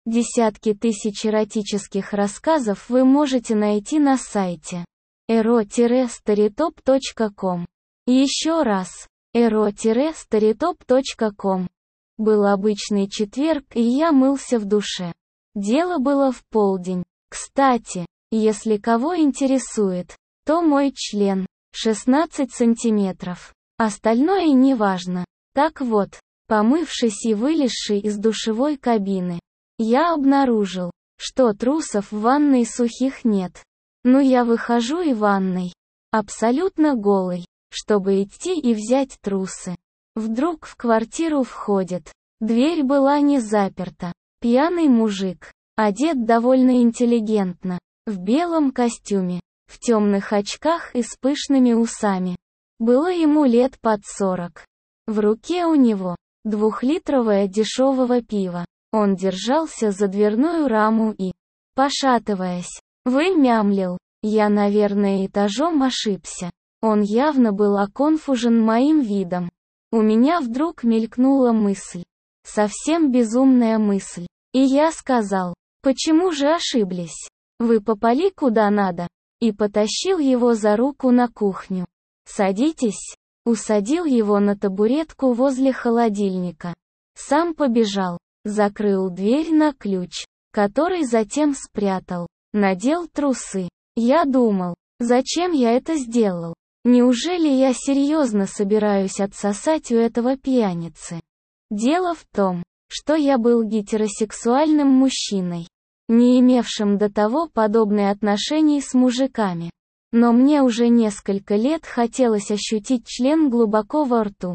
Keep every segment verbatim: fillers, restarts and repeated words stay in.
Десятки тысяч эротических рассказов вы можете найти на сайте эро старитоп точка ком. Еще раз, эро старитоп точка ком. Был обычный четверг, и я мылся в душе. Дело было в полдень. Кстати, если кого интересует, то мой член шестнадцать сантиметров. Остальное неважно. Так вот, помывшись и вылезший из душевой кабины, я обнаружил, что трусов в ванной сухих нет. Ну я выхожу и ванной, абсолютно голый, чтобы идти и взять трусы. Вдруг в квартиру входит. Дверь была не заперта. Пьяный мужик, одет довольно интеллигентно, в белом костюме, в темных очках и с пышными усами. Было ему лет под сорок. В руке у него двухлитровое дешевого пива. Он держался за дверную раму и, пошатываясь, вымямлил. Я, наверное, этажом ошибся. Он явно был оконфужен моим видом. У меня вдруг мелькнула мысль. Совсем безумная мысль. И я сказал: «Почему же ошиблись? Вы попали куда надо». И потащил его за руку на кухню. «Садитесь». Усадил его на табуретку возле холодильника. Сам побежал. Закрыл дверь на ключ, который затем спрятал. Надел трусы. Я думал, зачем я это сделал? Неужели я серьезно собираюсь отсосать у этого пьяницы? Дело в том, что я был гетеросексуальным мужчиной, не имевшим до того подобные отношения с мужиками. Но мне уже несколько лет хотелось ощутить член глубоко во рту.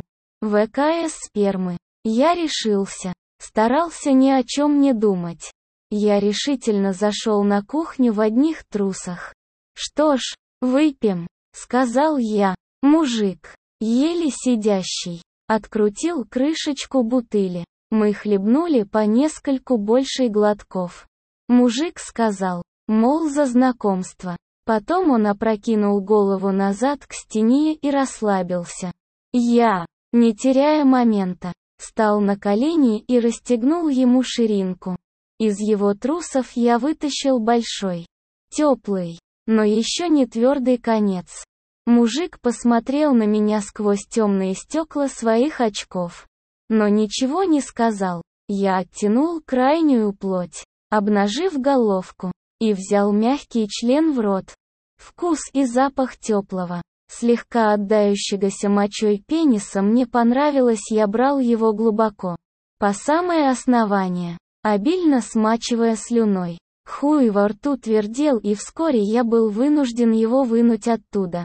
ВКС спермы. Я решился. Старался ни о чем не думать. Я решительно зашел на кухню в одних трусах. «Что ж, выпьем», — сказал я. Мужик, еле сидящий, открутил крышечку бутыли. Мы хлебнули по нескольку большей глотков. Мужик сказал, мол, за знакомство. Потом он опрокинул голову назад к стене и расслабился. Я, не теряя момента, встал на колени и расстегнул ему ширинку. Из его трусов я вытащил большой, теплый, но еще не твердый конец. Мужик посмотрел на меня сквозь темные стекла своих очков, но ничего не сказал. Я оттянул крайнюю плоть, обнажив головку, и взял мягкий член в рот. Вкус и запах теплого, слегка отдающегося мочой пениса мне понравилось. Я брал его глубоко, по самое основание, обильно смачивая слюной. Хуй во рту твердел, и вскоре я был вынужден его вынуть оттуда.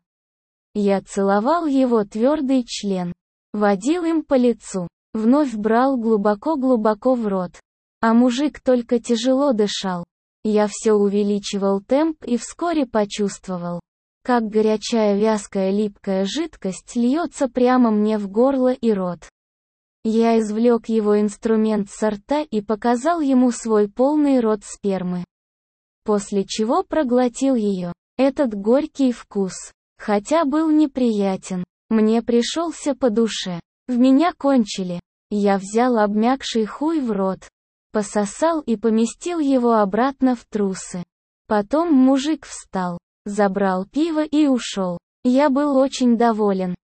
Я целовал его твердый член, водил им по лицу, вновь брал глубоко-глубоко в рот. А мужик только тяжело дышал. Я все увеличивал темп и вскоре почувствовал, как горячая вязкая липкая жидкость льется прямо мне в горло и рот. Я извлек его инструмент со рта и показал ему свой полный рот спермы. После чего проглотил ее. Этот горький вкус, хотя был неприятен, мне пришелся по душе. В меня кончили. Я взял обмякший хуй в рот, пососал и поместил его обратно в трусы. Потом мужик встал, забрал пиво и ушел. Я был очень доволен.